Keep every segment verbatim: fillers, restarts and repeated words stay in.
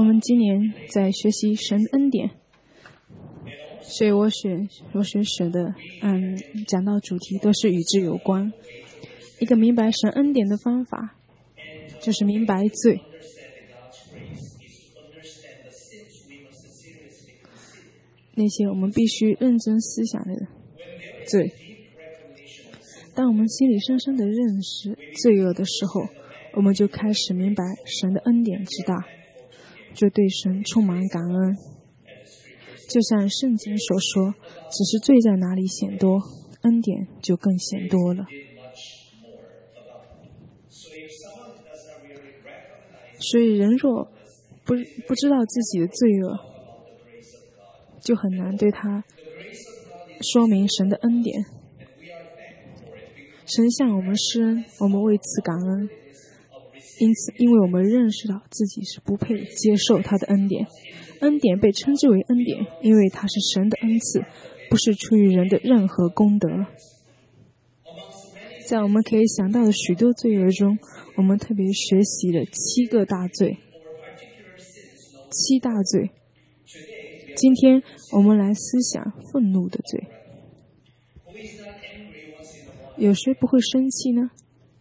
我们今年在学习神恩典，所以我选我选选的嗯讲到主题都是与之有关。一个明白神恩典的方法，就是明白罪。那些我们必须认真思想的罪。当我们心里深深的认识罪恶的时候，我们就开始明白神的恩典之大，就对神充满感恩。就像圣经所说，只是罪在哪里显多，恩典就更显多了。所以人若不不知道自己的罪恶，就很难对他说明神的恩典。神向我们施恩，我们为此感恩。因此，因为我们认识到自己是不配接受他的恩典，恩典被称之为恩典，因为它是神的恩赐，不是出于人的任何功德。在我们可以想到的许多罪恶中，我们特别学习了七个大罪，七大罪。今天我们来思想愤怒的罪。有谁不会生气呢？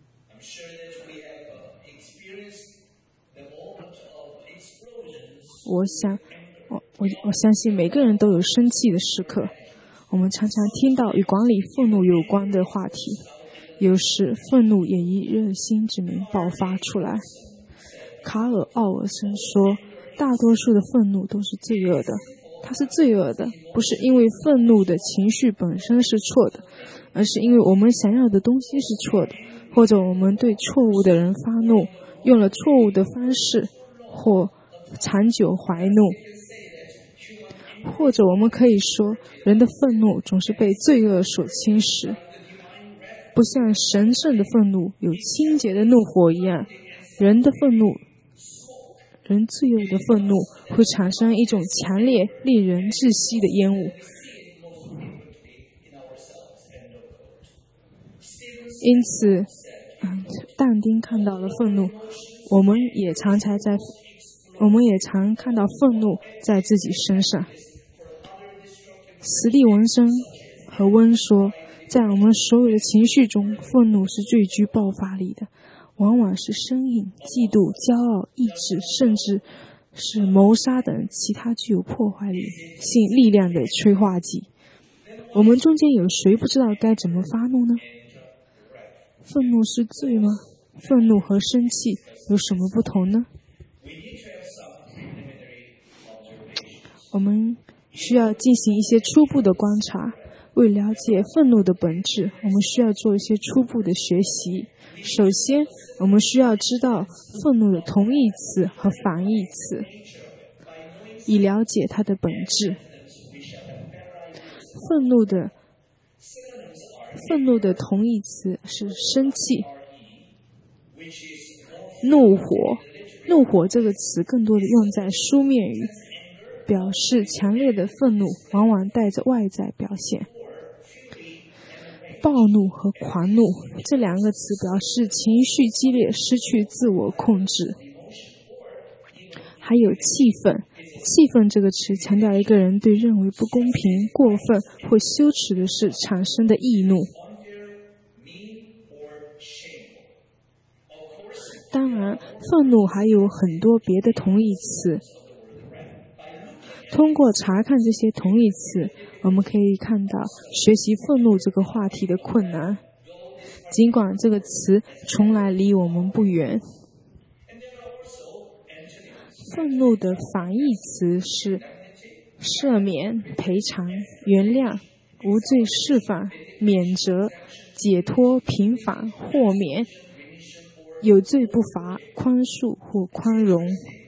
我想，我我我相信每个人都有生气的时刻。我们常常听到与管理愤怒有关的话题，有时愤怒也以热心之名爆发出来。卡尔·奥尔森说，大多数的愤怒都是罪恶的。它是罪恶的，不是因为愤怒的情绪本身是错的，而是因为我们想要的东西是错的，或者我们对错误的人发怒，用了错误的方式，或长久怀怒。或者我们可以说，人的愤怒总是被罪恶所侵蚀，不像神圣的愤怒有清洁的怒火一样，人的愤怒人罪恶的愤怒会产生一种强烈、令人窒息的烟雾。因此，嗯，但丁看到了愤怒，我们也常常在，我们也常看到愤怒在自己身上。史蒂文森和温说，在我们所有的情绪中，愤怒是最具爆发力的。往往是生硬、嫉妒、骄傲、意志，甚至是谋杀等其他具有破坏性力量的催化剂。我们中间有谁不知道该怎么发怒呢？愤怒是罪吗？愤怒和生气有什么不同呢？我们需要进行一些初步的观察。为了解愤怒的本质，我们需要做一些初步的学习。首先，我们需要知道愤怒的同义词和反义词，以了解它的本质。愤怒的愤怒的同义词是生气、怒火。怒火这个词更多的用在书面语，表示强烈的愤怒，往往带着外在表现。暴怒和狂怒这两个词表示情绪激烈，失去自我控制。还有气愤，气愤这个词强调一个人对认为不公平、过分或羞耻的事产生的易怒。当然，愤怒还有很多别的同义词。通过查看这些同义词，我们可以看到学习愤怒这个话题的困难，尽管这个词从来离我们不远。愤怒的反义词是赦免、赔偿、原谅、无罪释放、免责、解脱、平反、豁免、有罪不罚、宽恕或宽容。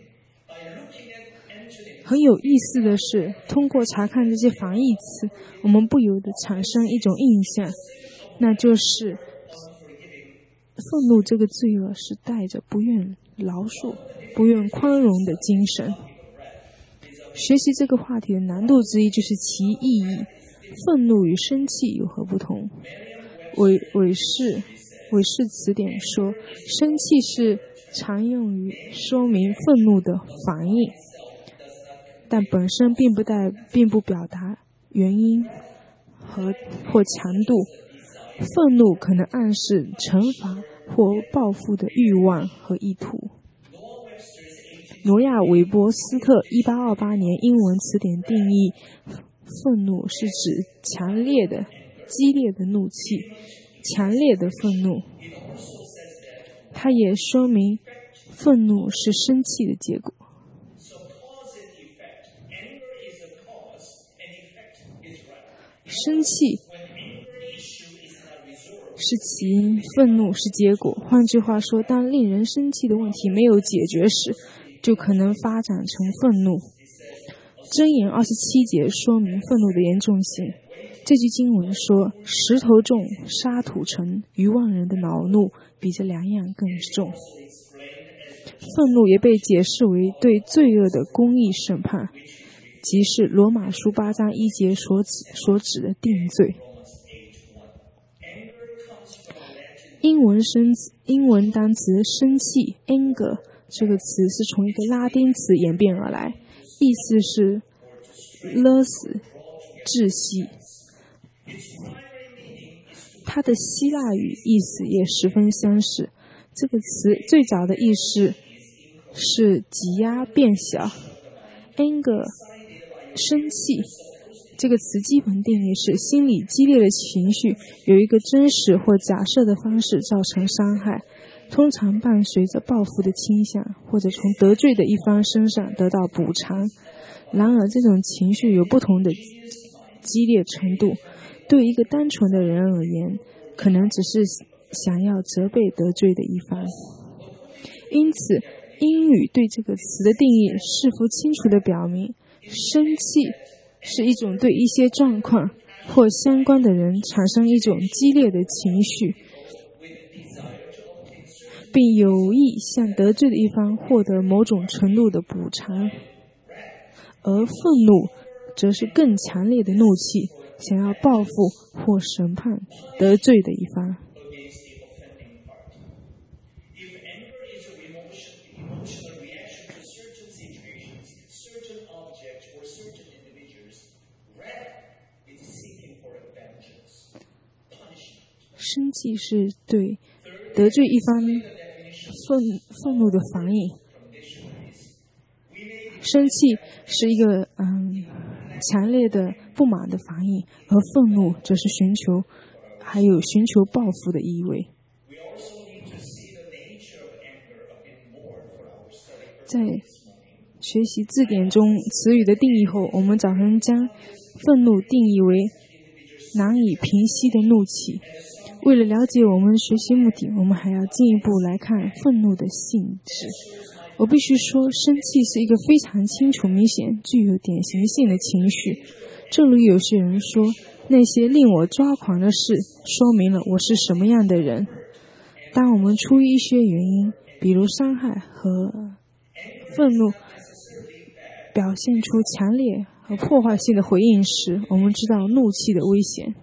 很有意思的是，通过查看这些反义词，我们不由得产生一种印象，那就是愤怒这个罪恶是带着不愿饶恕、不愿宽容的精神。学习这个话题的难度之一就是其意义。愤怒与生气有何不同？韦韦氏韦氏词典说，生气是常用于说明愤怒的反应，但本身并不带并不表达原因和或强度。愤怒可能暗示惩罚或报复的欲望和意图。罗亚·韦伯斯特一八二八年英文词典定义愤怒是指强烈的、激烈的怒气，强烈的愤怒。它也说明愤怒是生气的结果。生气是起因，愤怒是结果。换句话说，当令人生气的问题没有解决时，就可能发展成愤怒。箴言二十七节说明愤怒的严重性。这句经文说：“石头重，沙土沉，愚妄人的恼怒比这两样更重。”愤怒也被解释为对罪恶的公义审判，即是罗马书八章一节所指所指的定罪。英文生英文单词生气 anger 这个词是从一个拉丁词演变而来，意思是勒死、窒息。它的希腊语意思也十分相似。这个词最早的意思是挤压变小。anger 生气这个词基本定义是心理激烈的情绪有一个真实或假设的方式造成伤害，通常伴随着报复的倾向，或者从得罪的一方身上得到补偿。然而这种情绪有不同的激烈程度，对一个单纯的人而言，可能只是想要责备得罪的一方。因此英语对这个词的定义是否清楚地表明，生气是一种对一些状况或相关的人产生一种激烈的情绪，并有意向得罪的一方获得某种程度的补偿。而愤怒则是更强烈的怒气，想要报复或审判得罪的一方。生气是对得罪一方愤愤怒的反应。生气是一个嗯强烈的不满的反应，而愤怒则是寻求还有寻求报复的意味。在学习字典中词语的定义后，我们早晨将愤怒定义为难以平息的怒气。为了了解我们学习目的，我们还要进一步来看愤怒的性质。我必须说，生气是一个非常清楚、明显、具有典型性的情绪。正如有些人说，那些令我抓狂的事说明了我是什么样的人。当我们出于一些原因，比如伤害和愤怒，表现出强烈和破坏性的回应时，我们知道怒气的危险。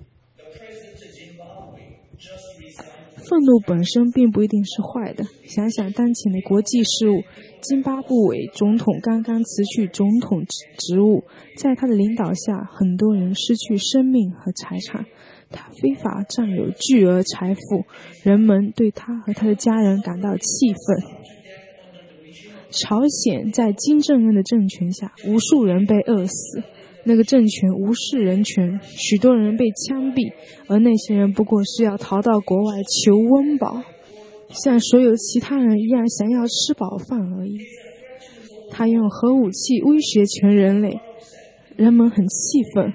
愤怒本身并不一定是坏的。想想当前的国际事务，津巴布韦总统刚刚辞去总统职务，在他的领导下，很多人失去生命和财产，他非法占有巨额财富，人们对他和他的家人感到气愤。朝鲜在金正恩的政权下，无数人被饿死，那个政权无视人权，许多人被枪毙，而那些人不过是要逃到国外求温饱，像所有其他人一样想要吃饱饭而已。他用核武器威胁全人类，人们很气愤。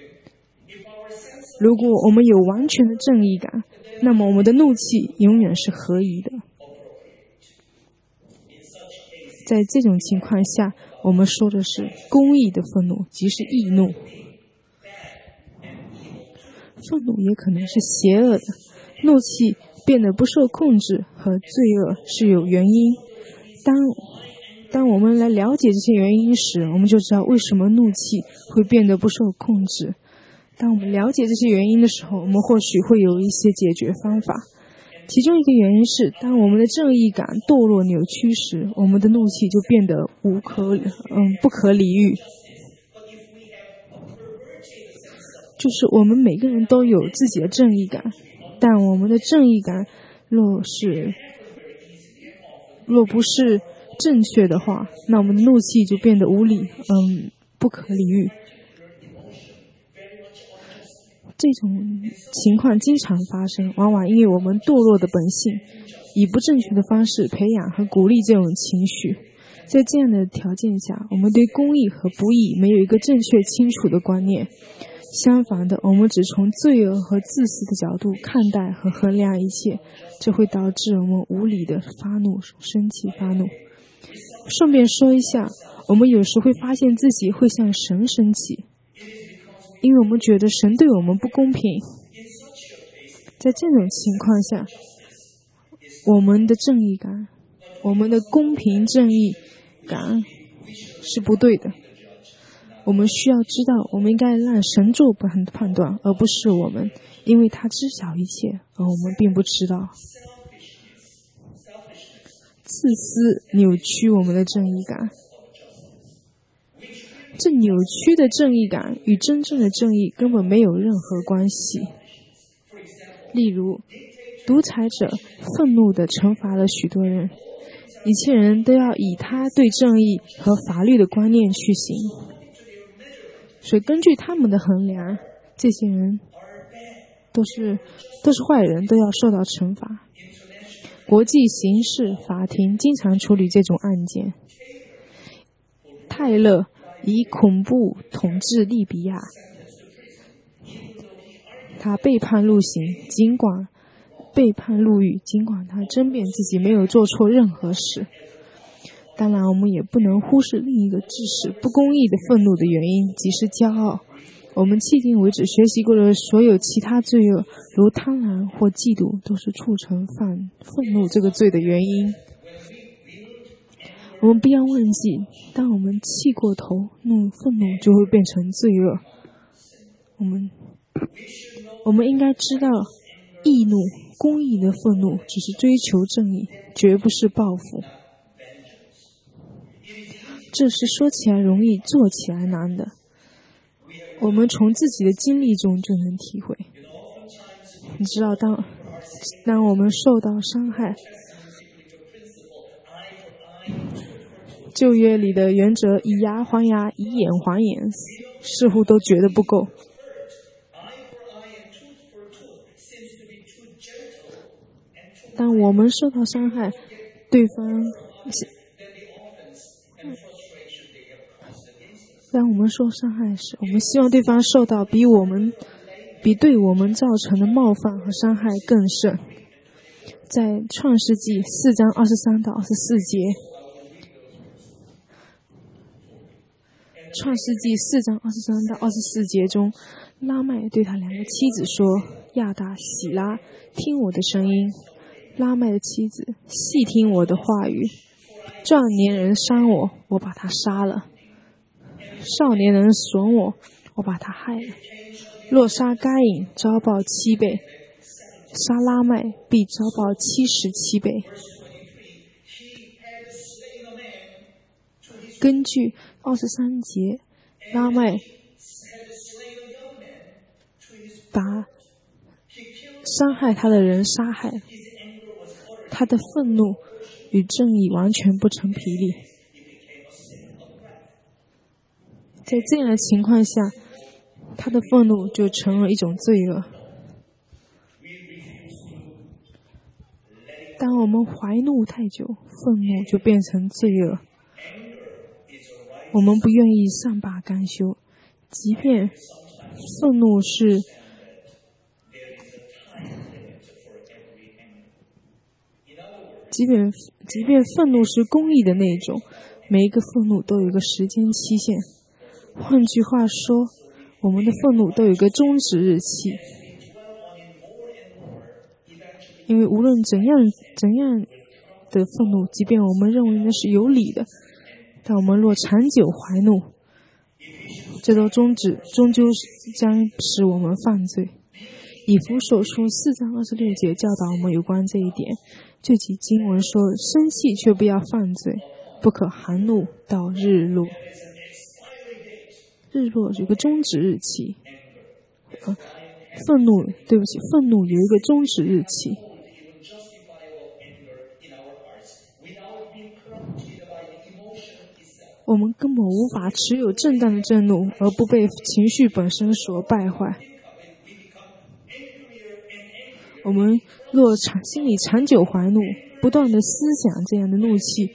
如果我们有完全的正义感，那么我们的怒气永远是合宜的。在这种情况下，我们说的是公义的愤怒，即是义怒。愤怒也可能是邪恶的，怒气变得不受控制和罪恶是有原因。当当我们来了解这些原因时，我们就知道为什么怒气会变得不受控制。当我们了解这些原因的时候，我们或许会有一些解决方法。 其中一个原因是，当我们的正义感堕落扭曲时，我们的怒气就变得无可嗯不可理喻。就是我们每个人都有自己的正义感，但我们的正义感若是若不是正确的话，那我们的怒气就变得无理嗯不可理喻。这种情况经常发生，往往因为我们堕落的本性，以不正确的方式培养和鼓励这种情绪。在这样的条件下，我们对公义和不义没有一个正确清楚的观念。相反的，我们只从罪恶和自私的角度看待和衡量一切，这会导致我们无理的发怒、生气、发怒。顺便说一下，我们有时会发现自己会向神生气，因为我们觉得神对我们不公平。在这种情况下，我们的正义感、我们的公平正义感是不对的。我们需要知道，我们应该让神做判断，而不是我们，因为他知晓一切，而我们并不知道。自私扭曲我们的正义感，这扭曲的正义感与真正的正义根本没有任何关系。例如，独裁者愤怒地惩罚了许多人，一切人都要以他对正义和法律的观念去行。所以根据他们的衡量，这些人都是都是坏人，都要受到惩罚。国际刑事法庭经常处理这种案件。泰勒以恐怖统治利比亚，他被判入刑，尽管被判入狱，尽管他争辩自己没有做错任何事。当然，我们也不能忽视另一个致使不公义的愤怒的原因，即是骄傲。我们迄今为止学习过的所有其他罪恶，如贪婪或嫉妒，都是促成犯愤怒这个罪的原因。我们不要忘记，当我们气过头，怒愤怒就会变成罪恶。我们我们应该知道，义怒、公义的愤怒只是追求正义，绝不是报复。这是说起来容易，做起来难的。我们从自己的经历中就能体会。你知道，当当我们受到伤害，旧约里的原则以牙还牙，以眼还眼，似乎都觉得不够。当我们受到伤害，对方当我们受伤害时，我们希望对方受到比我们比对我们造成的冒犯和伤害更甚。在创世纪四章二十三到二十四节，创世纪四章二十三到二十四节中，拉麦对他两个妻子说：“亚达、喜拉，听我的声音。”拉麦的妻子细听我的话语。壮年人伤我，我把他杀了；少年人损我，我把他害了。若杀该隐，遭报七倍；杀拉麦，必遭报七十七倍。根据二十三节，拉麦把伤害他的人杀害了，他的愤怒与正义完全不成比例。在这样的情况下，他的愤怒就成了一种罪恶。当我们怀怒太久，愤怒就变成罪恶。我们不愿意善罢甘休，即便愤怒是即便即便愤怒是公义的那种，每一个愤怒都有一个时间期限。换句话说，我们的愤怒都有一个终止日期。因为无论怎样怎样的愤怒，即便我们认为那是有理的，但我们若长久怀怒，这都终止终究将使我们犯罪。 以弗所书四章二十六节教导我们有关这一点。这节经文说：生气却不要犯罪，不可含怒到日落。日落有个终止日期，呃，愤怒，对不起，愤怒有一个终止日期。我们根本无法持有正当的震怒，而不被情绪本身所败坏。我们若长心里长久怀怒，不断的思想这样的怒气，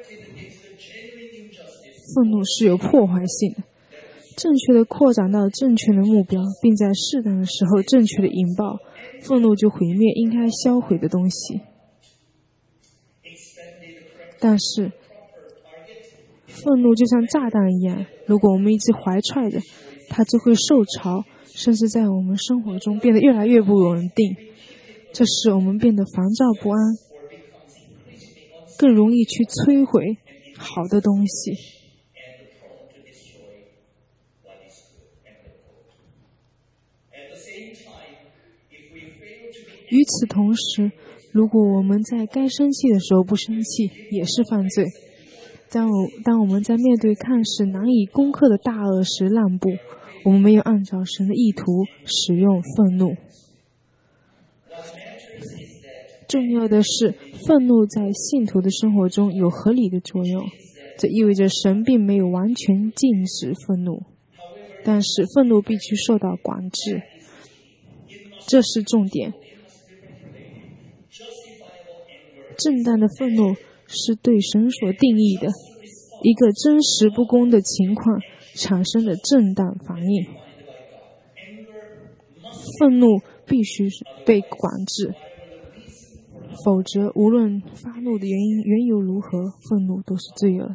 愤怒是有破坏性的。正确的扩展到正确的目标，并在适当的时候正确的引爆，愤怒就毁灭应该销毁的东西。但是愤怒就像炸弹一样，如果我们一直怀揣着，它就会受潮，甚至在我们生活中变得越来越不稳定。这使我们变得烦躁不安，更容易去摧毁好的东西。与此同时，如果我们在该生气的时候不生气，也是犯罪。当我当我们在面对看似难以攻克的大恶时让步，我们没有按照神的意图使用愤怒。重要的是，愤怒在信徒的生活中有合理的作用，这意味着神并没有完全禁止愤怒，但是愤怒必须受到管制，这是重点。正当的愤怒是对神所定义的一个真实不公的情况产生的正当反应。愤怒必须被管制，否则无论发怒的原因缘由如何，愤怒都是罪恶。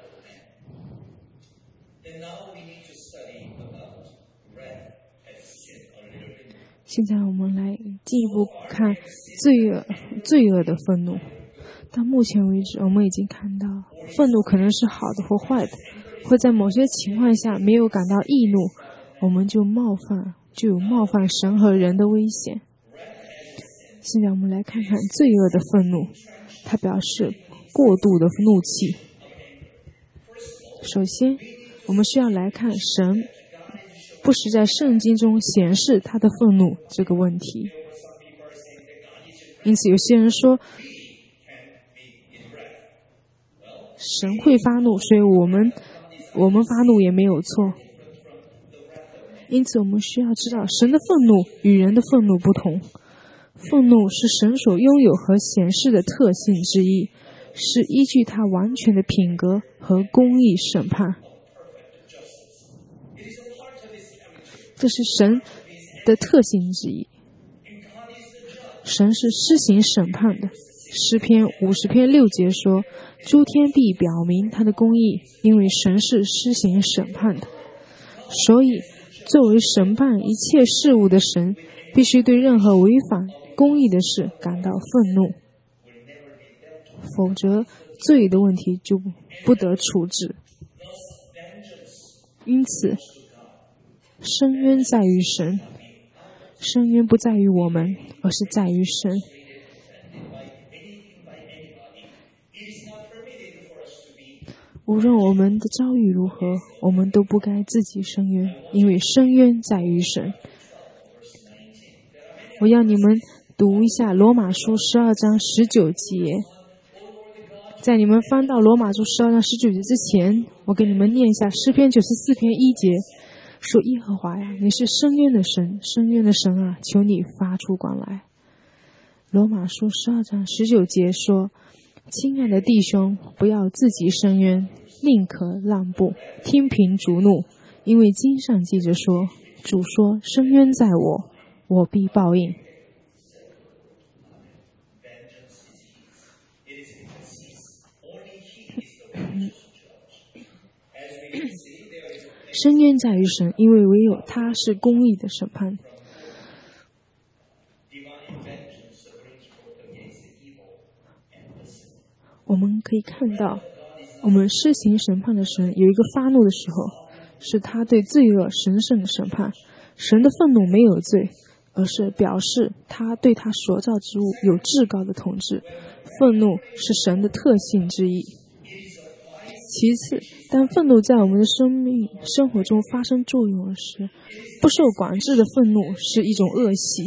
现在我们来进一步看罪恶罪恶的愤怒。到目前为止，我们已经看到愤怒可能是好的或坏的，会在某些情况下没有感到易怒，我们就冒犯就有冒犯神和人的危险。现在我们来看看罪恶的愤怒，它表示过度的怒气。首先，我们需要来看神不时在圣经中显示他的愤怒这个问题。因此有些人说神会发怒，所以我们我们发怒也没有错。因此我们需要知道神的愤怒与人的愤怒不同。愤怒是神所拥有和显示的特性之一，是依据他完全的品格和公义审判。这是神的特性之一。神是施行审判的。诗篇五十篇六节说，诸天必表明他的公义，因为神是施行审判的。所以作为审判一切事物的神，必须对任何违反公义的事感到愤怒，否则罪的问题就不得处置。因此深渊在于神，深渊不在于我们，而是在于神。无论我们的遭遇如何，我们都不该自己深渊，因为深渊在于神。我要你们读一下罗马书十二章十九节。在你们翻到罗马书十二章十九节之前，我给你们念一下诗篇九十四篇一节，说耶和华呀，你是深渊的神，深渊的神啊，求你发出光来。罗马书十二章十九节说，亲爱的弟兄，不要自己深渊，宁可让步，听凭主怒，因为经上记着说，主说，深渊在我，我必报应。深渊在于神，因为唯有他是公义的审判。我们可以看到，我们施行审判的神有一个发怒的时候，是他对罪恶神圣的审判。神的愤怒没有罪，而而是表示他对他所造之物有至高的统治。愤怒是神的特性之一。其次，当愤怒在我们的生命生活中发生作用时，不受管制的愤怒是一种恶习，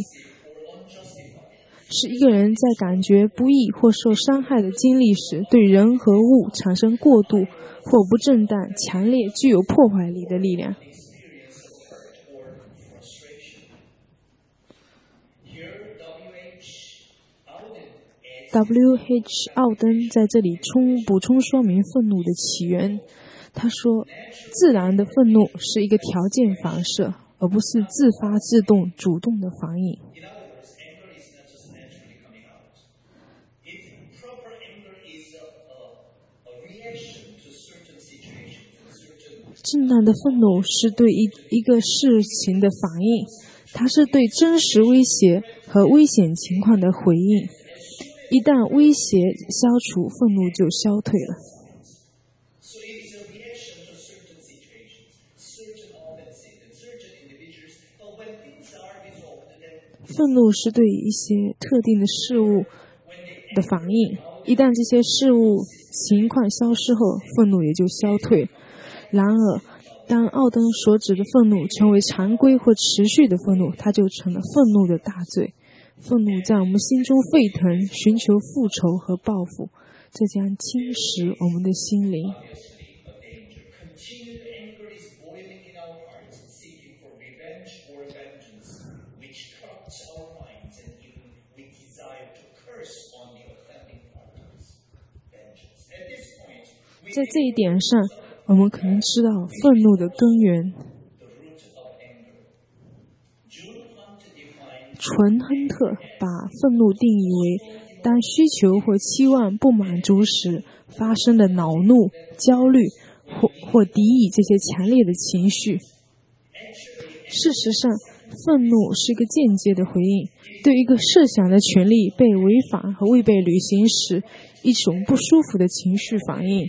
是一个人在感觉不易或受伤害的经历时，对人和物产生过度或不正当、强烈、具有破坏力的力量。W H 奥登在这里充补充说明愤怒的起源。他说，自然的愤怒是一个条件反射，而不是自发自动主动的反应。正当的愤怒是对一一个事情的反应，它是对真实威胁和危险情况的回应。一旦威胁消除，愤怒就消退了。愤怒是对一些特定的事物的反应，一旦这些事物情况消失后，愤怒也就消退。然而，当奥登所指的愤怒成为常规或持续的愤怒，它就成了愤怒的大罪。愤怒在我们心中沸腾，寻求复仇和报复，这将侵蚀我们的心灵。在这一点上，我们可能知道愤怒的根源。纯亨特把愤怒定义为当需求或期望不满足时发生的恼怒、焦虑或或敌意这些强烈的情绪。事实上，愤怒是一个间接的回应，对一个设想的权利被违反和未被履行时一种不舒服的情绪反应。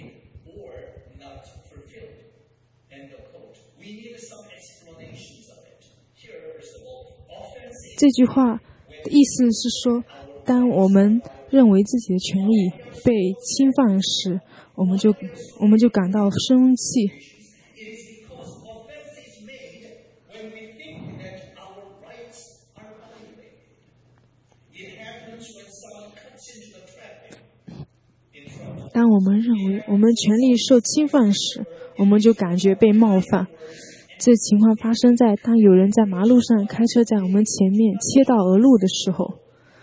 这句话的意思是说，当我们认为自己的权利被侵犯时，我们就我们就感到生气。当我们认为我们的权利受侵犯时，我们就感觉被冒犯。这情况发生在当有人在马路上开车在我们前面切道而路的时候，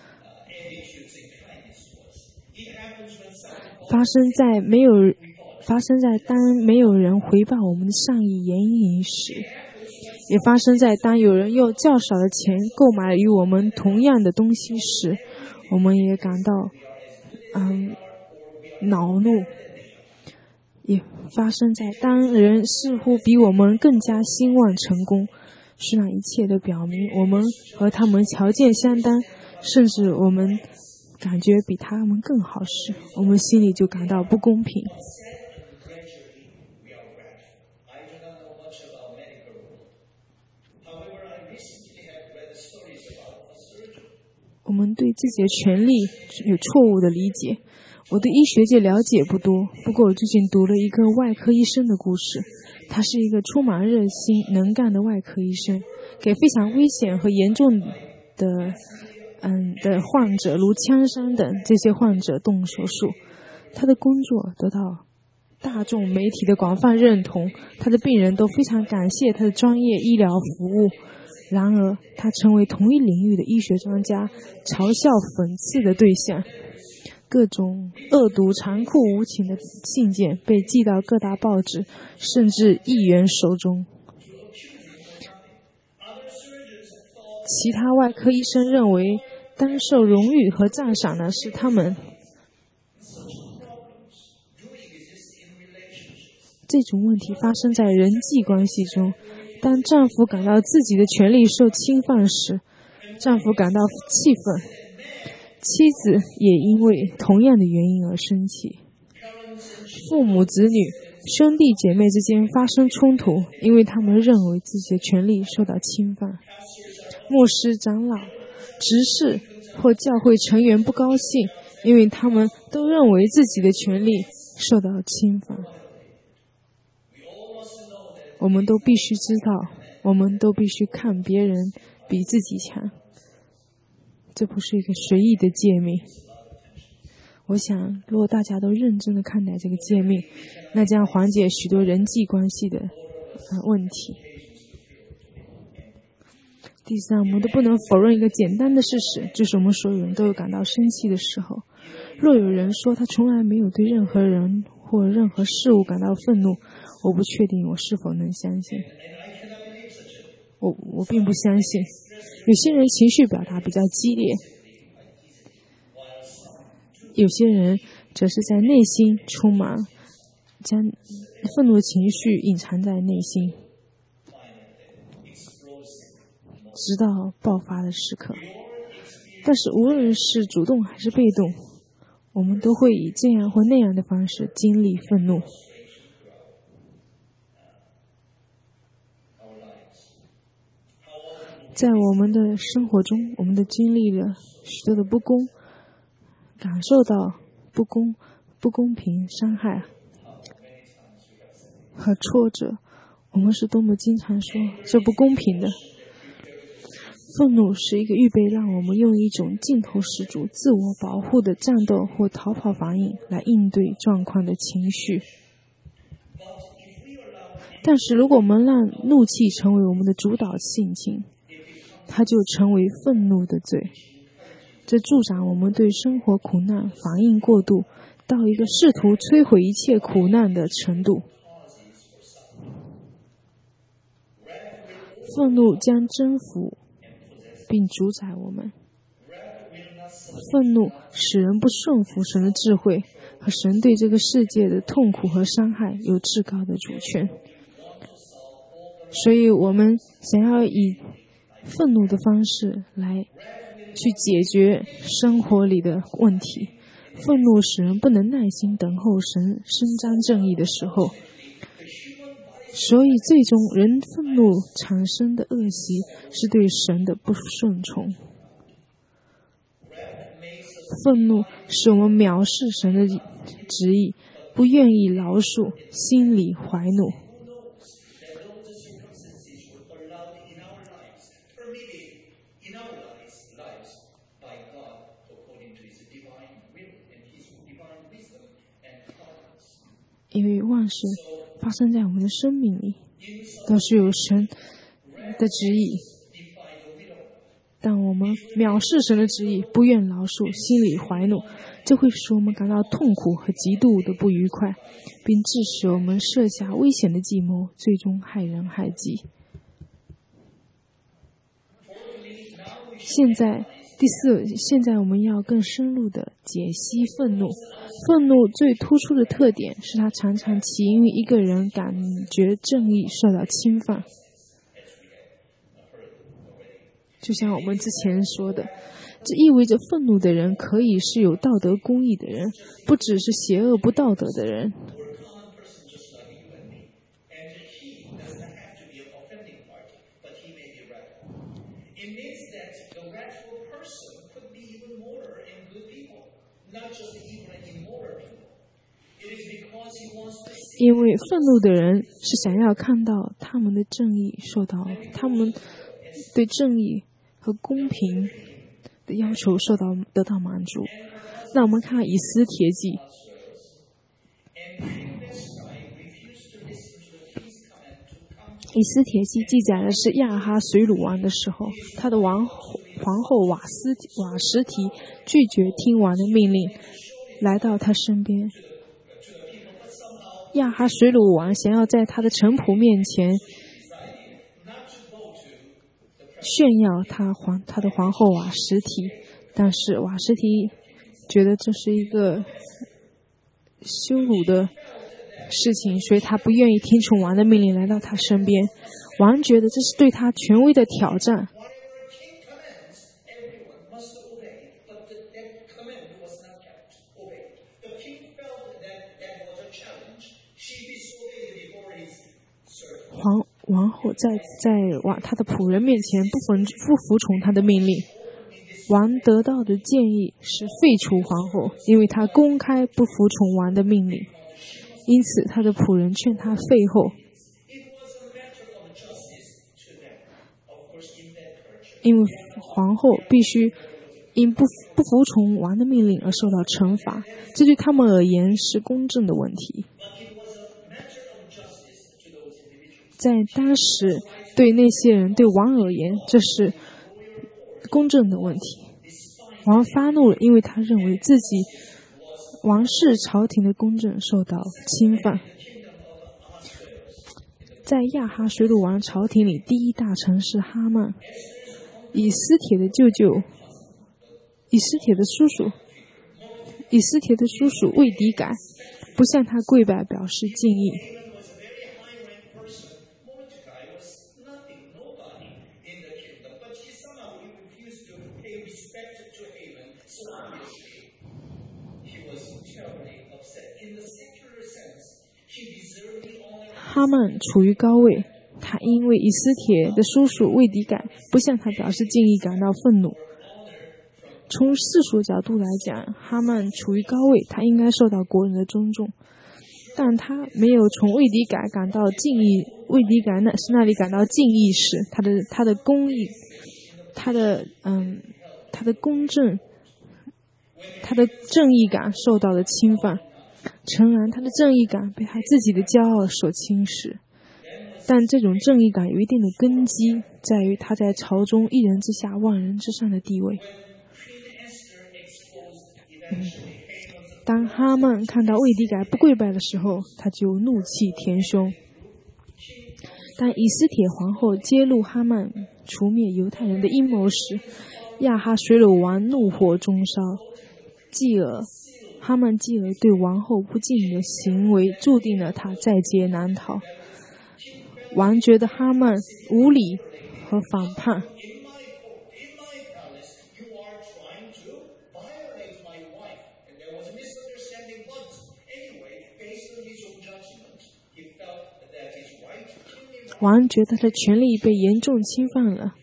发生在没有发生在当没有人回报我们的善意言行时，也发生在当有人用较少的钱购买与我们同样的东西时，我们也感到嗯恼怒。也发生在当人似乎比我们更加兴旺成功，是那一切都表明我们和他们条件相当，甚至我们感觉比他们更好时，我们心里就感到不公平。我们对自己的权利有错误的理解。我对医学界了解不多，不过我最近读了一个外科医生的故事。他是一个充满热心、能干的外科医生，给非常危险和严重的嗯的患者，如枪伤等这些患者动手术。他的工作得到大众媒体的广泛认同，他的病人都非常感谢他的专业医疗服务。然而，他成为同一领域的医学专家嘲笑、讽刺的对象。各种恶毒、残酷、无情的信件被寄到各大报纸，甚至议员手中。其他外科医生认为，当受荣誉和赞赏的是他们。这种问题发生在人际关系中。当丈夫感到自己的权利受侵犯时，丈夫感到气愤。妻子也因为同样的原因而生气。父母、子女、兄弟姐妹之间发生冲突，因为他们认为自己的权利受到侵犯。 牧师、长老、执事或教会成员不高兴，因为他们都认为自己的权利受到侵犯。我们都必须知道，我们都必须看别人比自己强。这不是一个随意的诫命。我想，如果大家都认真的看待这个诫命，那将缓解许多人际关系的、呃、问题。第三，我们都不能否认一个简单的事实，就是我们所有人都有感到生气的时候。若有人说他从来没有对任何人或任何事物感到愤怒，我不确定我是否能相信。我我并不相信。有些人情绪表达比较激烈，有些人则是在内心充满，将愤怒的情绪隐藏在内心，直到爆发的时刻。但是无论是主动还是被动，我们都会以这样或那样的方式经历愤怒。在我们的生活中，我们都经历了许多的不公，感受到不公、不公平、伤害和挫折。我们是多么经常说这不公平的。愤怒是一个预备让我们用一种劲头十足、自我保护的战斗或逃跑反应来应对状况的情绪。但是如果我们让怒气成为我们的主导性情，它就成为愤怒的罪。这助长我们对生活苦难反应过度，到一个试图摧毁一切苦难的程度。愤怒将征服并主宰我们。愤怒使人不顺服神的智慧，和神对这个世界的痛苦和伤害有至高的主权。所以我们想要以愤怒的方式来去解决生活里的问题。愤怒使人不能耐心等候神伸张正义的时候，所以最终人愤怒产生的恶习是对神的不顺从。愤怒使我们藐视神的旨意，不愿意饶恕，心里怀怒。因为万事发生在我们的生命里，都是有神的旨意。但我们藐视神的旨意，不愿饶恕，心里怀怒，这会使我们感到痛苦和极度的不愉快，并致使我们设下危险的计谋，最终害人害己。现在第四，现在我们要更深入的解析愤怒。愤怒最突出的特点是它常常起因于一个人感觉正义受到侵犯。就像我们之前说的，这意味着愤怒的人可以是有道德公义的人，不只是邪恶不道德的人。因为愤怒的人是想要看到他们的正义受到，他们对正义和公平的要求受到得到满足。那我们看以斯帖记，以斯帖记记载的是亚哈随鲁王的时候，他的王皇后瓦斯瓦实提拒绝听王的命令，来到他身边。亚哈随鲁王想要在他的臣仆面前炫耀他皇他的皇后瓦实提，但是瓦实提觉得这是一个羞辱的事情，所以他不愿意听从王的命令来到他身边。王觉得这是对他权威的挑战。皇王后在在王他的仆人面前不服不服从他的命令。王得到的建议是废除皇后，因为他公开不服从王的命令。因此他的仆人劝他废后，因为皇后必须因不不服从王的命令而受到惩罚，这对他们而言是公正的问题。在当时，对那些人对王而言，这是公正的问题。王发怒了，因为他认为自己王室朝廷的公正受到侵犯。在亚哈水鲁王朝廷里，第一大臣是哈曼，以斯帖的舅舅，以斯帖的叔叔，以斯帖的叔叔魏迪改不向他跪拜表示敬意。哈曼处于高位，他因为以斯帖的叔叔魏迪改不向他表示敬意感到愤怒。从世俗角度来讲，哈曼处于高位，他应该受到国人的尊重，但他没有从魏迪改感到敬意，魏迪改那是那里感到敬意时，他的他的公义，他的嗯，他的公正，他的正义感受到了侵犯。诚然，他的正义感被他自己的骄傲所侵蚀，但这种正义感有一定的根基，在于他在朝中一人之下万人之上的地位。嗯、当哈曼看到魏迪改不跪拜的时候，他就怒气填胸。当以斯帖皇后揭露哈曼除灭犹太人的阴谋时，亚哈水鲁王怒火中烧，继而哈曼继而对王后不敬的行为注定了他在劫难逃。王觉得哈曼无理和反叛，王觉得他的权力被严重侵犯了。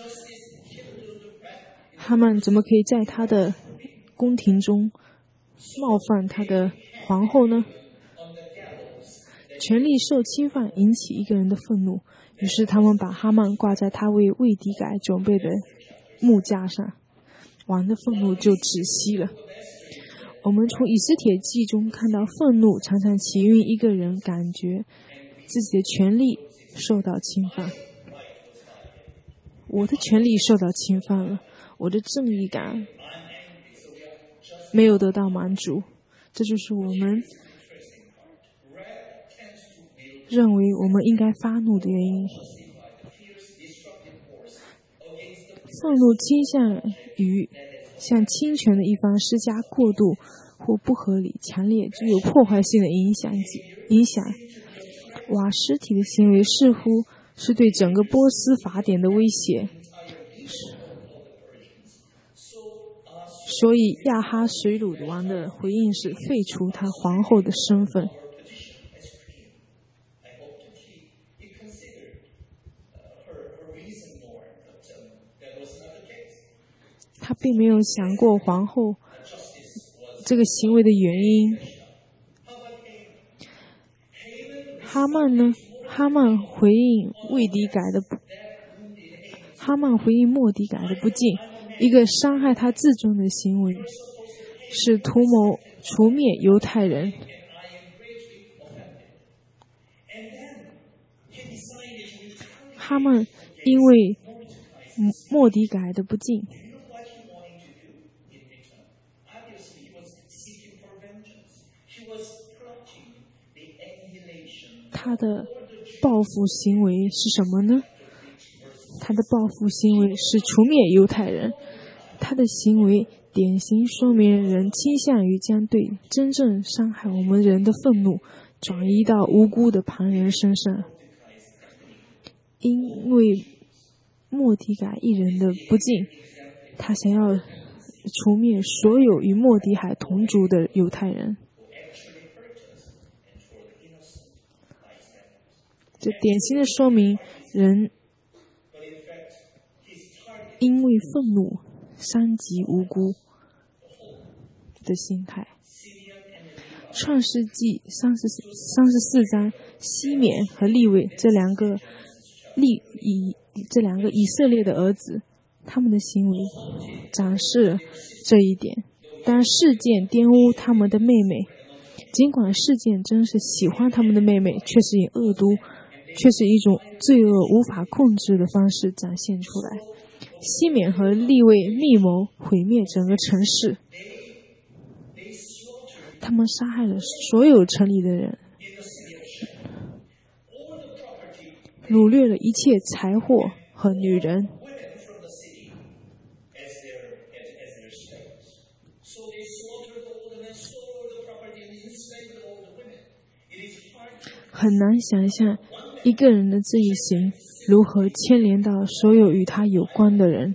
哈曼怎么可以在他的宫廷中冒犯他的皇后呢？权力受侵犯引起一个人的愤怒，于是他们把哈曼挂在他为魏迪改准备的木架上，王的愤怒就止息了。我们从以斯帖记中看到，愤怒常常起因一个人感觉自己的权利受到侵犯。我的权利受到侵犯了，我的正义感没有得到满足，这就是我们认为我们应该发怒的原因。愤怒倾向于向侵权的一方施加过度或不合理、强烈、具有破坏性的影响。影响瓦实体的行为似乎是对整个波斯法典的威胁。所以亚哈水鲁王的回应是废除他皇后的身份。他并没有想过皇后这个行为的原因。哈曼呢？哈曼回应魏迪改的不，哈曼回应莫迪改的不敬，一个伤害他自尊的行为，是图谋除灭犹太人。哈曼因为莫迪改的不敬，他的报复行为是什么呢？他的报复行为是除灭犹太人。他的行为典型说明人倾向于将对真正伤害我们人的愤怒转移到无辜的旁人身上。因为莫迪改一人的不敬，他想要除灭所有与莫迪海同族的犹太人。这典型的说明人因为愤怒伤及无辜的心态。创世纪三十三十四章，西缅和利未这两个利以这两个以色列的儿子，他们的行为展示这一点。当事件玷污他们的妹妹，尽管事件真是喜欢他们的妹妹，却是以恶毒，却是一种罪恶无法控制的方式展现出来。西缅和利未密谋毁灭整个城市，他们杀害了所有城里的人，掳掠了一切财货和女人。很难想象一个人的这一行如何牵连到所有与他有关的人。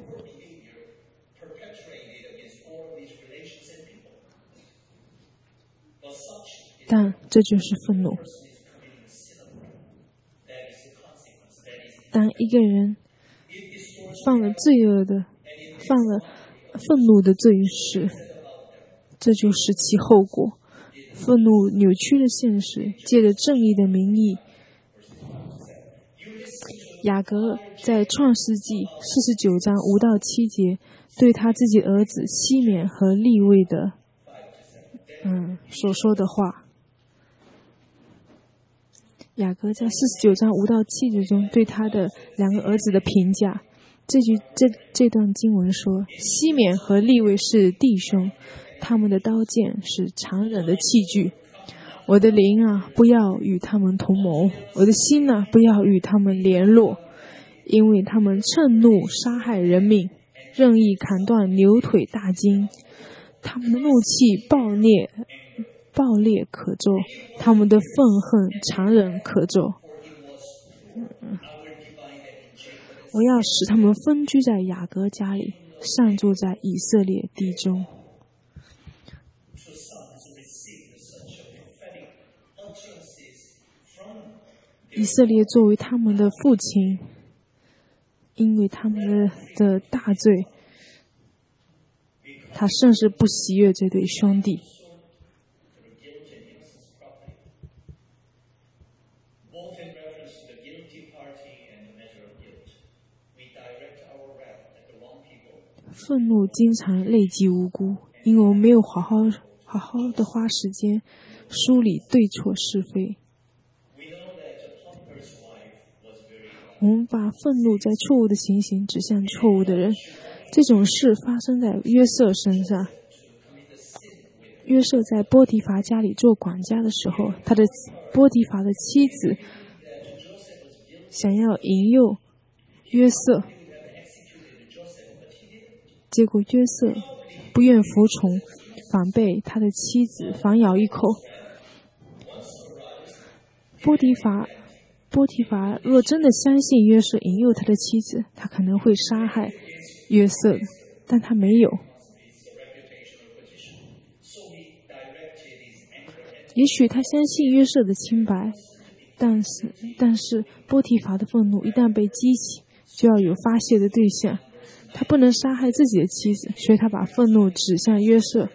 但这就是愤怒。当一个人犯了罪恶的、犯了愤怒的罪时，这就是其后果。愤怒扭曲了现实，借着正义的名义。雅各在创世纪四十九章五到七节对他自己儿子西缅和利未的嗯所说的话。雅各在四十九章五到七节中对他的两个儿子的评价，这句这这段经文说：西缅和利未是弟兄，他们的刀剑是残忍的器具。我的灵啊，不要与他们同谋；我的心啊，不要与他们联络，因为他们趁怒杀害人命，任意砍断牛腿大筋。他们的怒气暴烈，暴烈可咒；他们的愤恨残忍可咒。嗯、我要使他们分居在雅各家里，散住在以色列地中。以色列作为他们的父亲，因为他们的的大罪，他甚是不喜悦这对兄弟。愤怒经常累积无辜，因为我们没有好好好好的花时间梳理对错是非。我们把愤怒在错误的情形指向错误的人，这种事发生在约瑟身上。约瑟在波提乏家里做管家的时候，他的波提乏的妻子想要引诱约瑟，结果约瑟不愿服从，反被他的妻子反咬一口。波提乏波提乏若真的相信约瑟引诱他的妻子，他可能会杀害约瑟，但他没有。也许他相信约瑟的清白，但是但是波提乏的愤怒一旦被激起，就要有发泄的对象。他不能杀害自己的妻子，所以他把愤怒指向约瑟。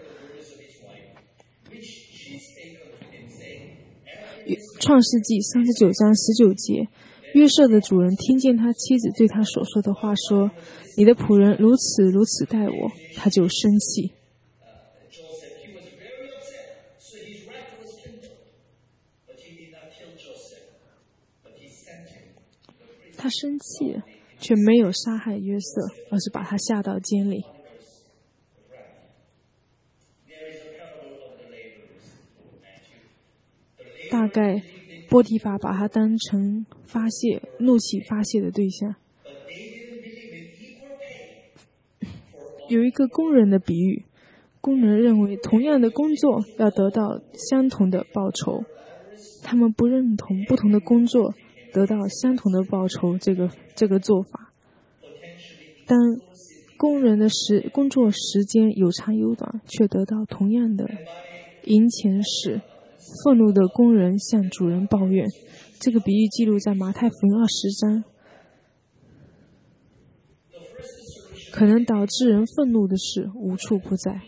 创世纪三十九章十九节，约瑟的主人听见他妻子对他所说的话，说：你的仆人如此如此待我，他就生气。他生气了，却没有杀害约瑟，而是把他下到监里。大概波提乏把他当成发泄怒气发泄的对象。有一个工人的比喻，工人认为同样的工作要得到相同的报酬，他们不认同不同的工作得到相同的报酬这个这个做法。当工人的时工作时间有长有短，却得到同样的银钱时，愤怒的工人向主人抱怨。这个比喻记录在马太福音二十章。 可能导致人愤怒的事无处不在。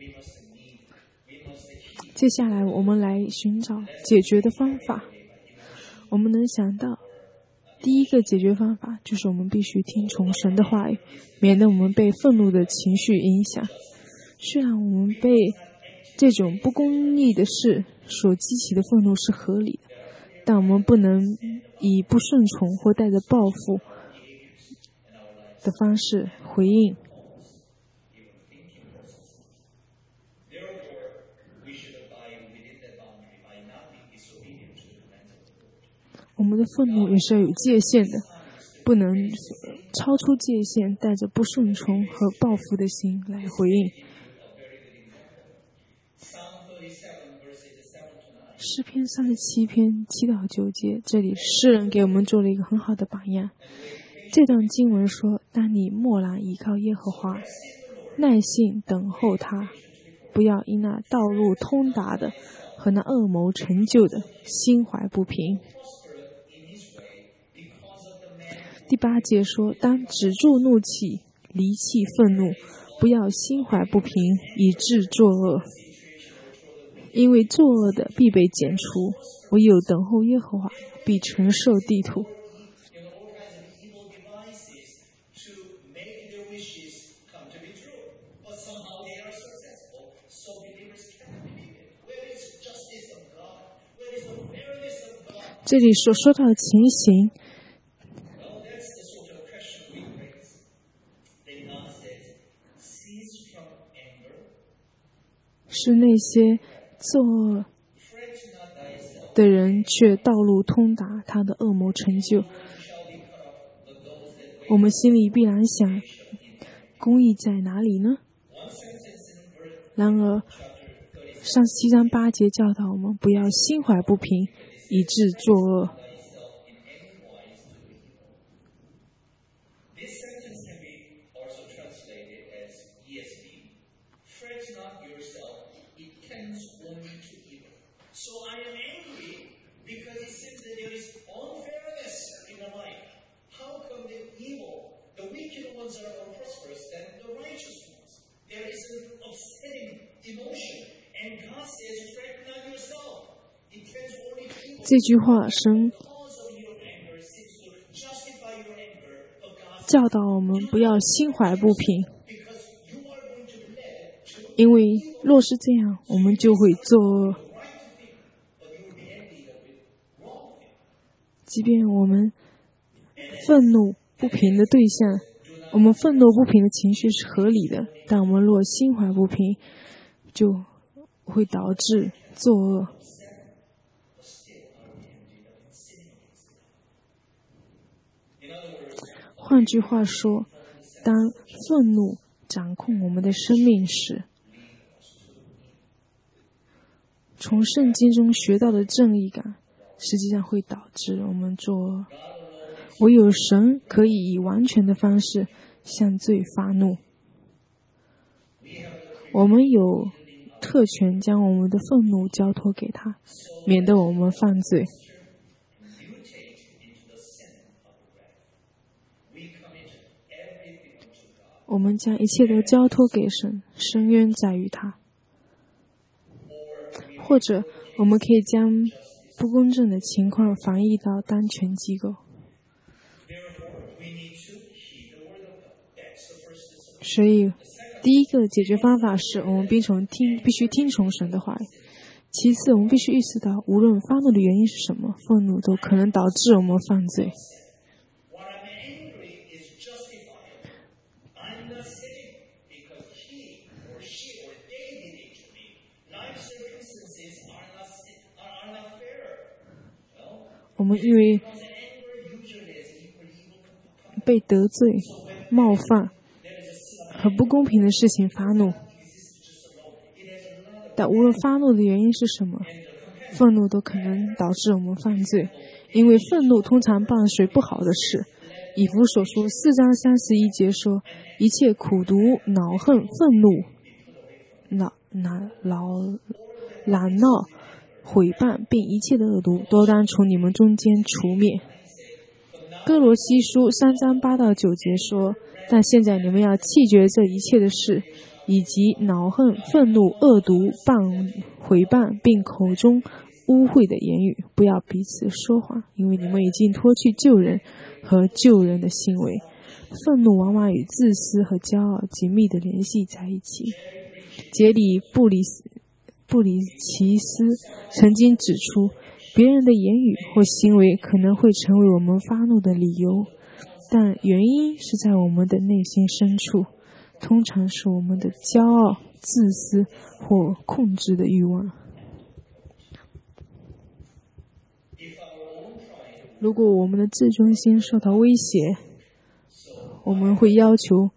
接下来我们来寻找解决的方法。我们能想到第一个解决方法就是我们必须听从神的话语，免得我们被愤怒的情绪影响。虽然我们被这种不公义的事所激起的愤怒是合理的，但我们不能以不顺从或带着报复的方式回应。我们的愤怒也是要有界限的，不能超出界限，带着不顺从和报复的心来回应。诗篇三十七篇七到九节，这里诗人给我们做了一个很好的榜样。这段经文说：当你默然倚靠耶和华，耐心等候他，不要因那道路通达的和那恶谋成就的心怀不平。第八节说：当止住怒气，离弃愤怒，不要心怀不平，以致作恶。因为作恶的必被剪除，唯有等候耶和华，必承受地土。这里所说到的情形，是那些作恶的人却道路通达，他的恶谋成就。我们心里必然想，公义在哪里呢？然而上七章八节教导我们不要心怀不平，以致作恶。这句话神教导我们不要心怀不平，因为若是这样，我们就会作恶。即便我们愤怒不平的对象，我们愤怒不平的情绪是合理的，但我们若心怀不平，就会导致作恶。换句话说，当愤怒掌控我们的生命时，从圣经中学到的正义感实际上会导致我们作恶。唯有神可以以完全的方式向罪发怒。我们有特权将我们的愤怒交托给他，免得我们犯罪。我们将一切都交托给神，深渊在于他。或者我们可以将不公正的情况反映到当权机构。所以第一个解决方法是我们必从听必须听从神的话语。其次，我们必须意识到无论发怒的原因是什么，愤怒都可能导致我们犯罪。我们因为被得罪、冒犯和不公平的事情发怒，但无论发怒的原因是什么，愤怒都可能导致我们犯罪，因为愤怒通常伴随不好的事。以弗所书四章三十一节说：一切苦毒、恼恨、愤怒、恼恼恼懒闹、毁谤，并一切的恶毒，都当从你们中间除灭。 哥罗西书三章八到九节说：但现在你们要弃绝这一切的事，以及恼恨、愤怒、恶毒、谤毁谤，并口中污秽的言语，不要彼此说谎，因为你们已经脱去旧人和旧人的行为。愤怒往往与自私和骄傲紧密地联系在一起。杰里布里斯布里奇斯曾经指出，别人的言语或行为可能会成为我们发怒的理由，但原因是在我们的内心深处，通常是我们的骄傲、自私或控制的欲望。如果我们的自尊心受到威胁，我们会要求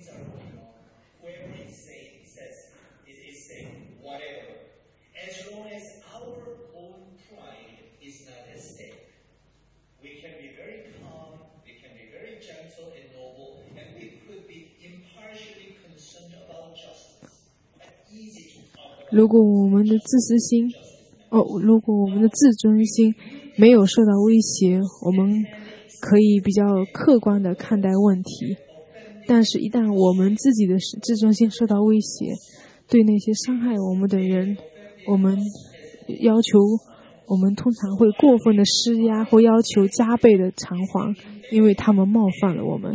如果我们的自私心哦，如果我们的自尊心没有受到威胁，我们可以比较客观地看待问题。但是一旦我们自己的自尊心受到威胁，对那些伤害我们的人，我们要求我们通常会过分的施压或要求加倍的偿还，因为他们冒犯了我们。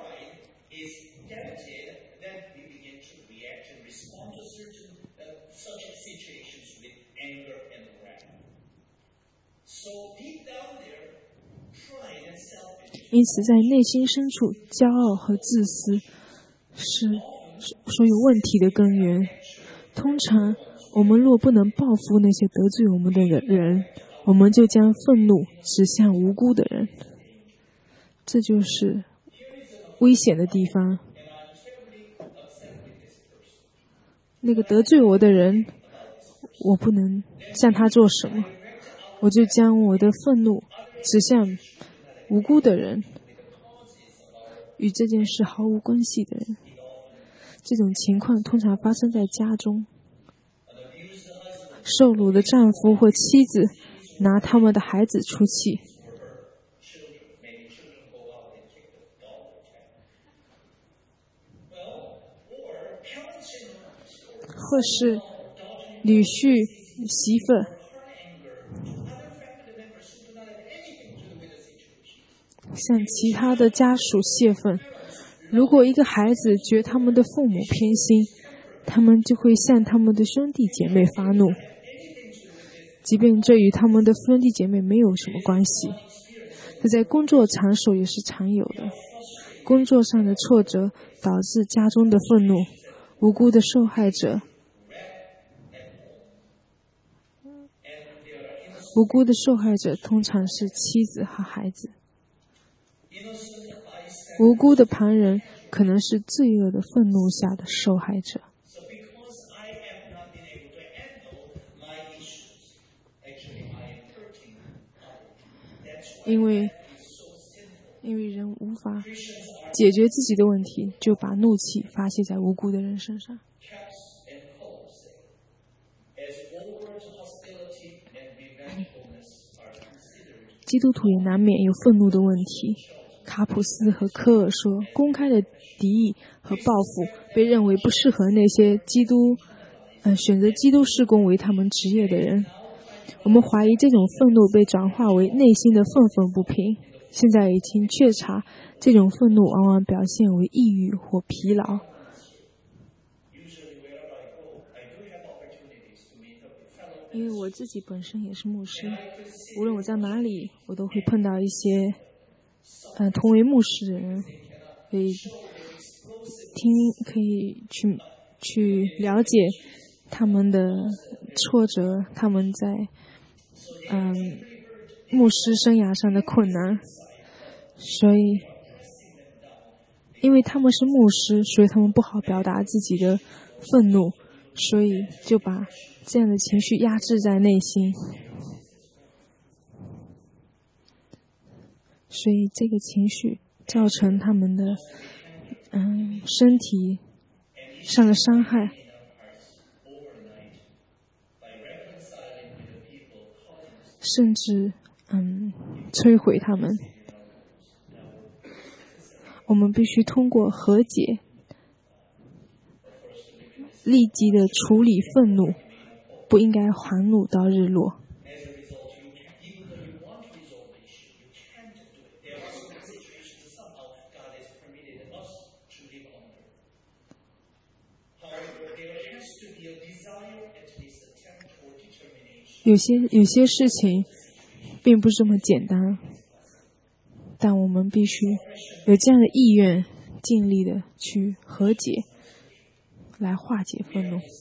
因此在内心深处，骄傲和自私是所有问题的根源。通常我们若不能报复那些得罪我们的人，我们就将愤怒指向无辜的人，这就是危险的地方。那个得罪我的人，我不能向他做什么，我就将我的愤怒指向无辜的人，与这件事毫无关系的人。这种情况通常发生在家中，受辱的丈夫或妻子拿他们的孩子出气，或是女婿、媳妇向其他的家属泄愤。如果一个孩子觉得他们的父母偏心，他们就会向他们的兄弟姐妹发怒，即便这与他们的兄弟姐妹没有什么关系。这在工作场所也是常有的。工作上的挫折导致家中的愤怒，无辜的受害者无辜的受害者通常是妻子和孩子。无辜的旁人可能是罪恶的愤怒下的受害者。因为因为人无法解决自己的问题，就把怒气发泄在无辜的人身上。基督徒也难免有愤怒的问题。卡普斯和科尔说，公开的敌意和报复被认为不适合那些基督呃选择基督事工为他们职业的人。我们怀疑这种愤怒被转化为内心的愤愤不平。现在已经确查，这种愤怒往往表现为抑郁或疲劳。因为我自己本身也是牧师，无论我在哪里，我都会碰到一些呃同为牧师的人，可以听，可以去去了解他们的挫折，他们在嗯、呃、牧师生涯上的困难。所以因为他们是牧师，所以他们不好表达自己的愤怒，所以就把这样的情绪压制在内心。所以这个情绪造成他们的嗯身体上的伤害，甚至嗯摧毁他们。 我们必须通过和解，立即的处理愤怒，不应该含怒到日落。有些有些事情并不是这么简单，但我们必须有这样的意愿，尽力的去和解，来化解愤怒。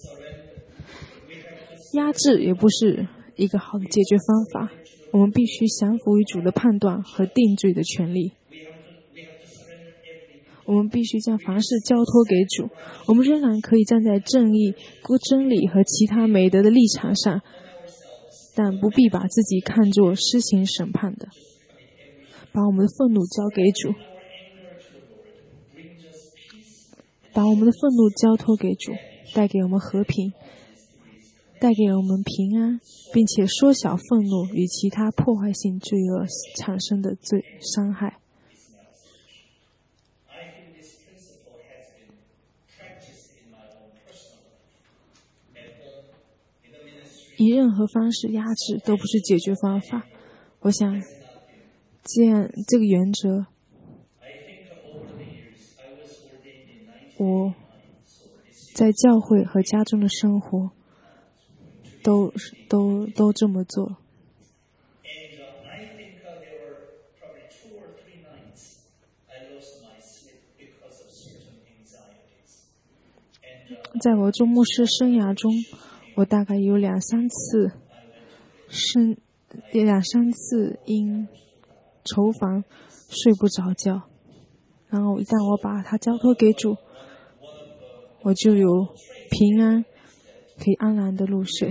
压制也不是一个好的解决方法，我们必须降服于主的判断和定罪的权利。我们必须将凡事交托给主，我们仍然可以站在正义、真理和其他美德的立场上，但不必把自己看作施行审判的。把我们的愤怒交给主，把我们的愤怒交托给主，带给我们和平，带给我们平安，并且缩小愤怒与其他破坏性罪恶产生的罪伤害。以任何方式压制都不是解决方法。我想这样这个原则，我在教会和家中的生活都都都这么做。在我做牧师生涯中，我大概有两三次生两三次因愁烦睡不着觉，然后一旦我把它交托给主，我就有平安，可以安然的入睡。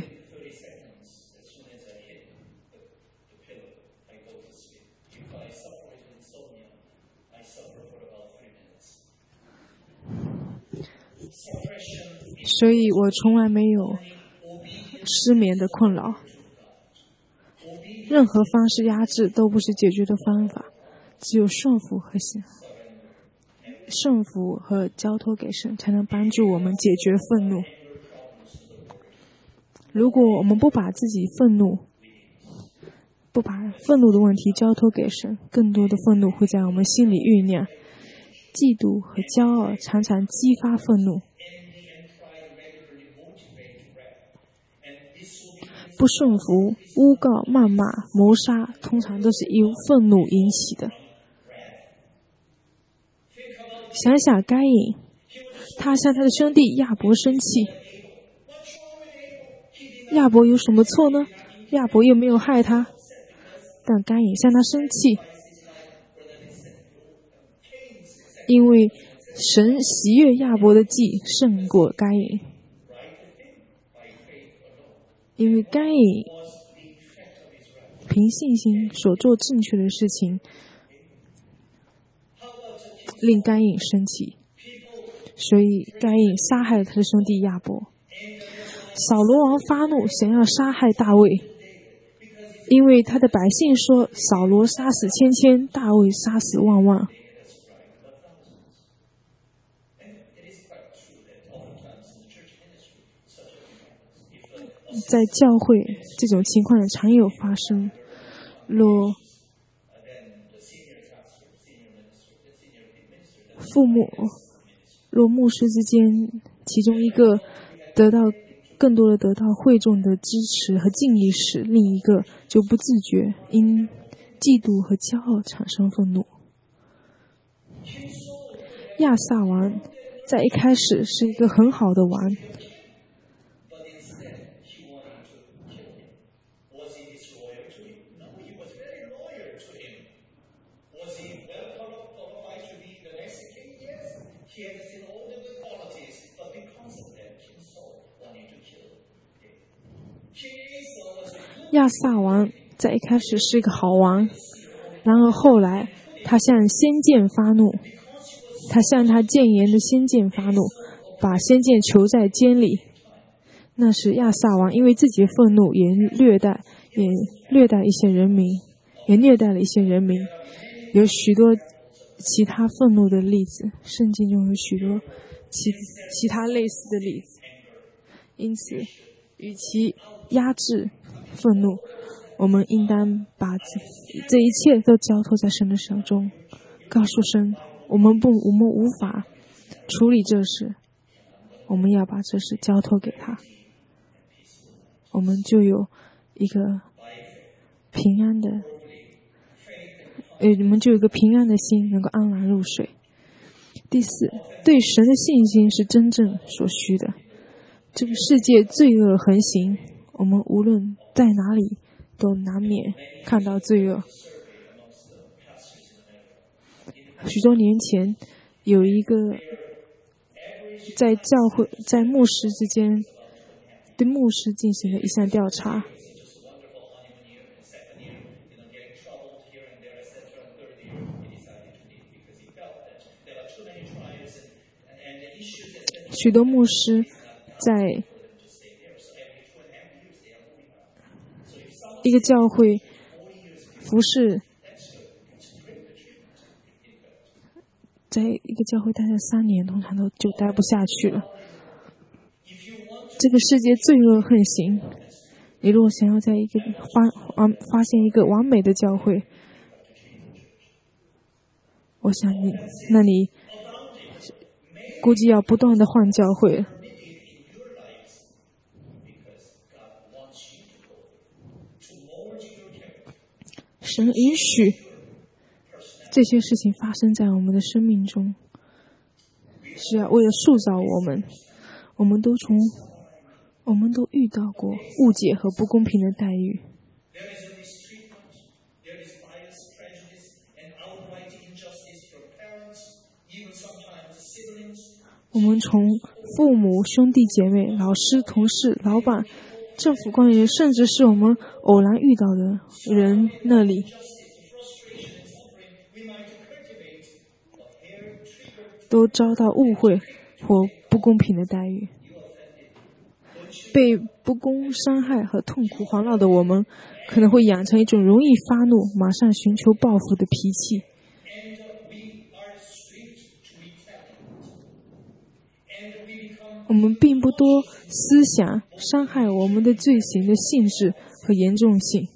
所以我从来没有失眠的困扰。任何方式压制都不是解决的方法，只有顺服和顺服和交托给神，才能帮助我们解决愤怒。如果我们不把自己愤怒不把愤怒的问题交托给神，更多的愤怒会在我们心里酝酿。嫉妒和骄傲常常激发愤怒，不顺服、诬告、谩骂、谋杀，通常都是由愤怒引起的。想想该隐，他向他的兄弟亚伯生气。亚伯有什么错呢？亚伯又没有害他，但该隐向他生气，因为神喜悦亚伯的祭胜过该隐。因为该隐凭信心所做正确的事情，令该隐生气，所以该隐杀害了他的兄弟亚伯。扫罗王发怒，想要杀害大卫，因为他的百姓说扫罗杀死千千，大卫杀死万万。在教会这种情况常有发生，若父母若牧师之间其中一个得到更多的得到会众的支持和敬意时，另一个就不自觉因嫉妒和骄傲产生愤怒。亚撒王在一开始是一个很好的王，亚撒王在一开始是一个好王，然而后来他向先见发怒，他向他谏言的先见发怒，把先见囚在监里。那时亚撒王因为自己的愤怒也虐待也虐待一些人民，也虐待了一些人民，有许多其他愤怒的例子，圣经中有许多其其他类似的例子。因此，与其压制愤怒，我们应当把这一切都交托在神的手中，告诉神，我们不，我们无法处理这事，我们要把这事交托给他，我们就有一个平安的，呃，我们就有一个平安的心，能够安然入睡。第四，对神的信心是真正所需的。这个世界罪恶横行，我们无论在哪里都难免看到罪恶。许多年前，有一个在教会、在牧师之间对牧师进行了一项调查。许多牧师在一个教会服侍，在一个教会待了三年，通常都就待不下去了。这个世界罪恶横行，你如果想要在一个发完发现一个完美的教会，我想你，那你估计要不断的换教会。神允许这些事情发生在我们的生命中，是要为了塑造我们。我们都从，我们都遇到过误解和不公平的待遇。我们从父母、兄弟姐妹、老师、同事、老板、政府官员，甚至是我们偶然遇到的人那里，都遭到误会或不公平的待遇。被不公伤害和痛苦环绕的我们，可能会养成一种容易发怒、马上寻求报复的脾气。我们并不多思想伤害我们的罪行的性质和严重性，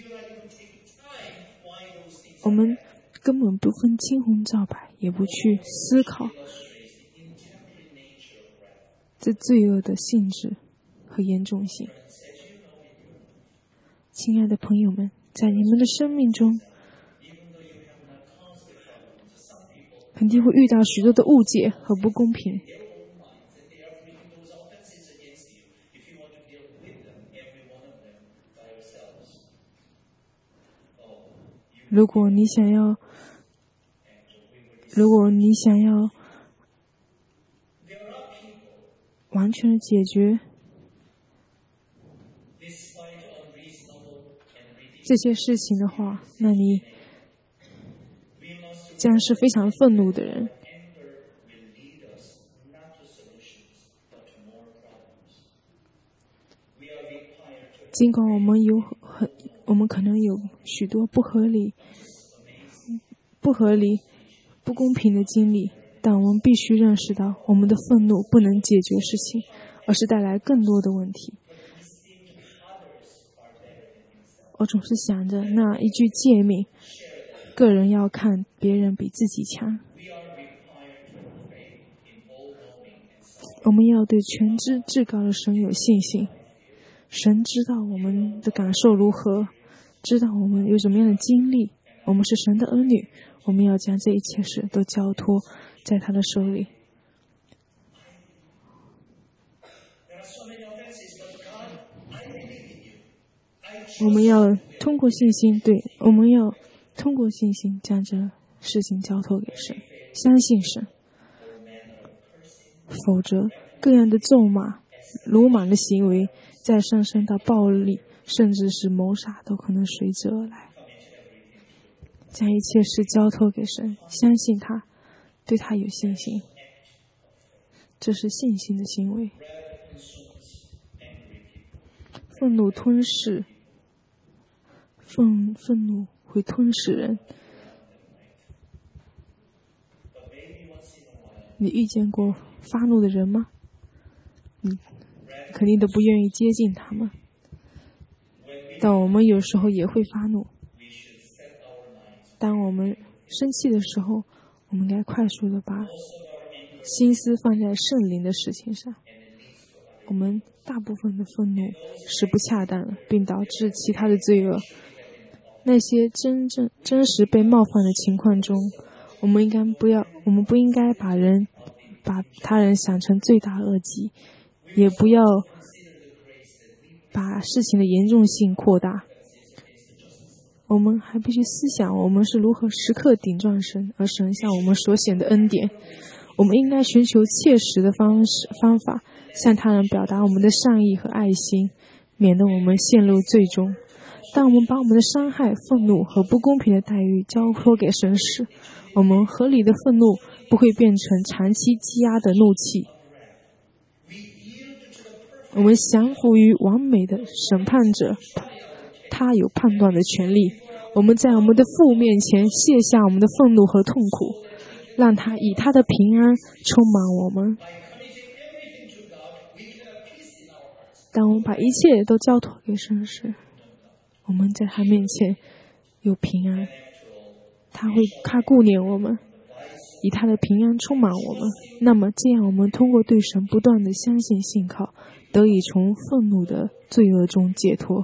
我们根本不分青红皂白，也不去思考这罪恶的性质和严重性。亲爱的朋友们，在你们的生命中，肯定会遇到许多的误解和不公平。如果你想要，如果你想要完全的解决这些事情的话，那你将是非常愤怒的人。尽管我们有很，我们可能有许多不合理、不合理、不公平的经历，但我们必须认识到，我们的愤怒不能解决事情，而是带来更多的问题。我总是想着那一句诫命：个人要看别人比自己强。我们要对全知至高的神有信心。神知道我们的感受如何，知道我们有什么样的经历。我们是神的儿女，我们要将这一切事都交托在他的手里。我们要通过信心，对，我们要通过信心将这事情交托给神，相信神。否则，各样的咒骂、鲁莽的行为，再上升到暴力，甚至是谋杀，都可能随之而来。将一切事交托给神，相信他，对他有信心，这是信心的行为。愤怒吞噬，愤愤怒会吞噬人。 你遇见过发怒的人吗？你肯定都不愿意接近他们。但我们有时候也会发怒。当我们生气的时候，我们应该快速的把心思放在圣灵的事情上。我们大部分的愤怒是不恰当的，并导致其他的罪恶。那些真正真实被冒犯的情况中，我们应该不要，我们不应该把人把他人想成罪大恶极，也不要把事情的严重性扩大。我们还必须思想我们是如何时刻顶撞神，而神向我们所显的恩典。我们应该寻求切实的方式方法，向他人表达我们的善意和爱心，免得我们陷入罪中。当我们把我们的伤害、愤怒和不公平的待遇交托给神时，我们合理的愤怒不会变成长期积压的怒气。我们降服于完美的审判者，他有判断的权利。我们在我们的父面前卸下我们的愤怒和痛苦，让他以他的平安充满我们。当我们把一切都交托给神时，我们在他面前有平安，他会他顾念我们，以他的平安充满我们。那么这样我们通过对神不断的相信信靠，得以从愤怒的罪恶中解脱。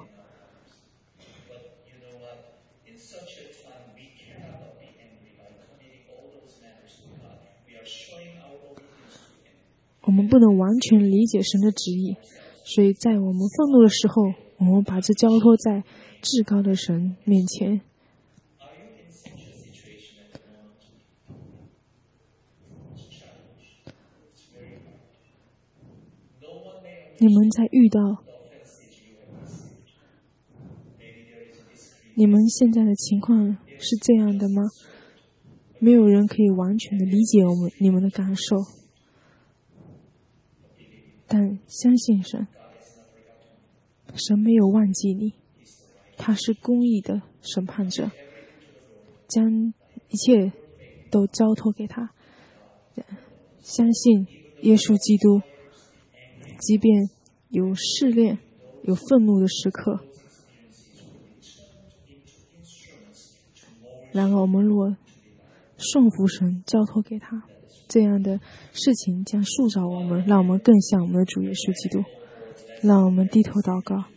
我们不能完全理解神的旨意，所以在我们愤怒的时候，我们把这交托在至高的神面前。你们在遇到你们现在的情况是这样的吗？没有人可以完全的理解我们你们的感受，但相信神，神没有忘记你，他是公义的审判者，将一切都交托给他。相信耶稣基督，即便有试炼、有愤怒的时刻，然而我们若顺服神，交托给他，这样的事情将塑造我们，让我们更像我们的主耶稣基督。让我们低头祷告。